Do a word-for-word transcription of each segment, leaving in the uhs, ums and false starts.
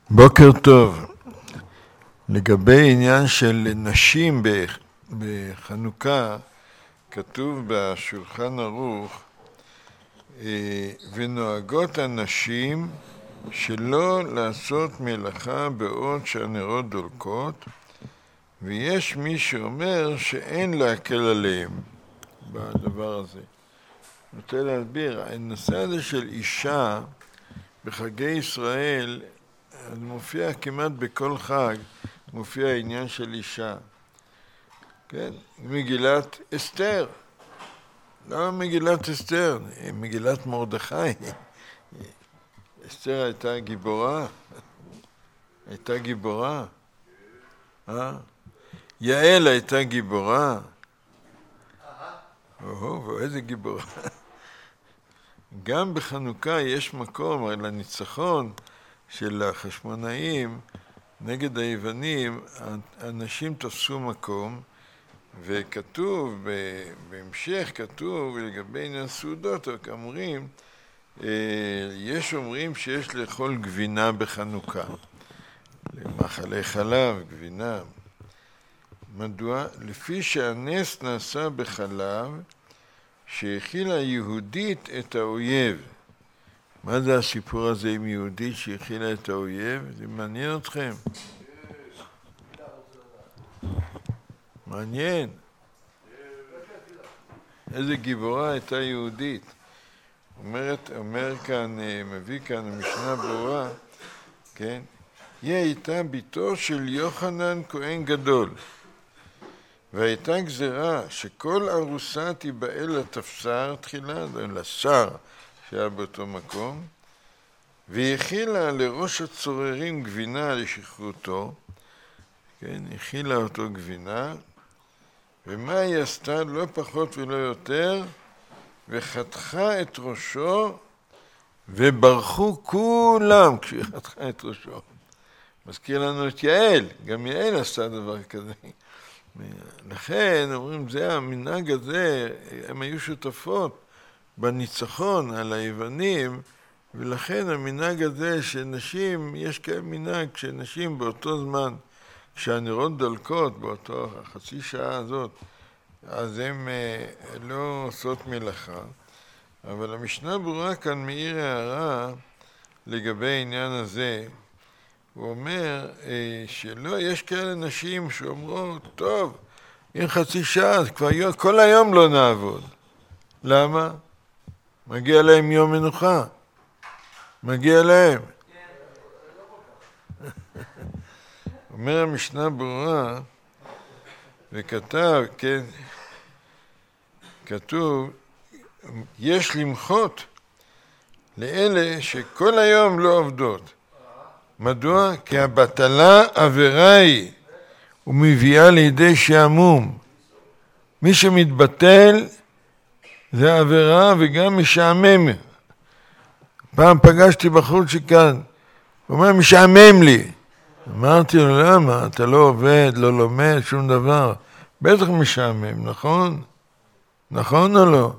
בוקר טוב. לגבי עניין של נשים בחנוכה, כתוב בשולחן ערוך, ונוהגות הנשים שלא לעשות מלאכה בעוד שהנרות דולקות, ויש מי שאומר שאין להקל עליהם בדבר הזה. אני רוצה להסביר, הנושא הזה של אישה בחגי ישראל, זה מופיע כמעט בכל חג, מופיע העניין של אישה. כן? מגילת אסתר. למה מגילת אסתר? מגילת מרדכי. אסתר הייתה גיבורה. הייתה גיבורה. אה? יעל הייתה גיבורה. או, איזה גיבורה. גם בחנוכה יש מקום לניצחון של החשמונאים נגד היוונים. אנשים תפסו מקום, וכתוב, בהמשך כתוב לגבי עניין הסעודות, אומרים, יש אומרים שיש לאכול גבינה בחנוכה, למאכלי חלב, גבינה. מדוע? לפי שהנס נעשה בחלב שהכילה יהודית את האויב. מה זה הסיפור הזה עם יהודית שהכילה את האויב? זה מעניין אתכם? מעניין. איזה גיבורה הייתה יהודית. אומרת, אומר כאן, מביא כאן המשנה ברורה, כן? היא הייתה ביתו של יוחנן כהן גדול. והייתה גזרה שכל ארוסה תיבאה לתפסר תחילה, לשר שהיה באותו מקום, והכילה לראש הצוררים גבינה לשחרותו, כן, הכילה אותו גבינה, ומה היא עשתה? לא פחות ולא יותר, וחתכה את ראשו, וברחו כולם כשהיא חתכה את ראשו. מזכיר לנו את יעל, גם יעל עשתה דבר כזה. לכן אומרים, זה המנהג הזה, הם היו שותפות בניצחון על היוונים, ולכן המנהג הזה שנשים, יש כאלה מנהג שנשים באותו זמן, כשהנרות דולקות, באותו החצי שעה הזאת, אז הן לא עושות מלאכה. אבל המשנה ברורה כאן מאיר הערה לגבי העניין הזה. הוא אומר שלא, יש כאלה נשים שאומרות, טוב, אם חצי שעה, אז כבר יום, כל היום לא נעבוד. למה? מגיע להם יום מנוחה. מגיע להם. אומר המשנה ברורה, וכתב, כן, כתוב, יש למחות לאלה שכל היום לא עובדות. מדוע? כי הבטלה עבירה היא, ומביאה לידי שעמום. מי שמתבטל זה עבירה וגם משעמם. פעם פגשתי בחור שכאן, הוא אומר, משעמם לי. אמרתי לו, למה? אתה לא עובד, לא לומד, שום דבר. בטח משעמם, נכון? נכון או לא?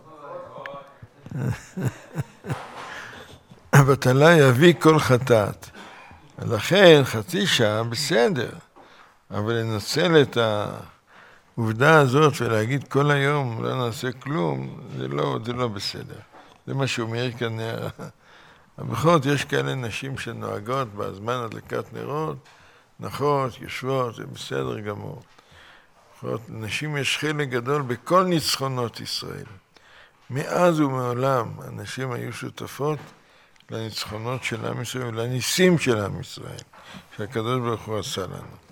הבטלה יביא כל חטאת. לכן חצי שעה בסדר, אבל לנצל את העובדה הזאת ולהגיד כל היום לא נעשה כלום, זה לא, זה לא בסדר. זה מה שאומר כאן. בכל זאת יש כאלה נשים שנוהגות בזמן הדלקת נרות, נחות, יושבות, זה בסדר גמור. נשים יש חלק גדול בכל ניצחונות ישראל. מאז ומעולם הנשים היו שותפות לניצחונות של עם ישראל ולניסים של עם ישראל, שהקדוש ברוך הוא עשה לנו.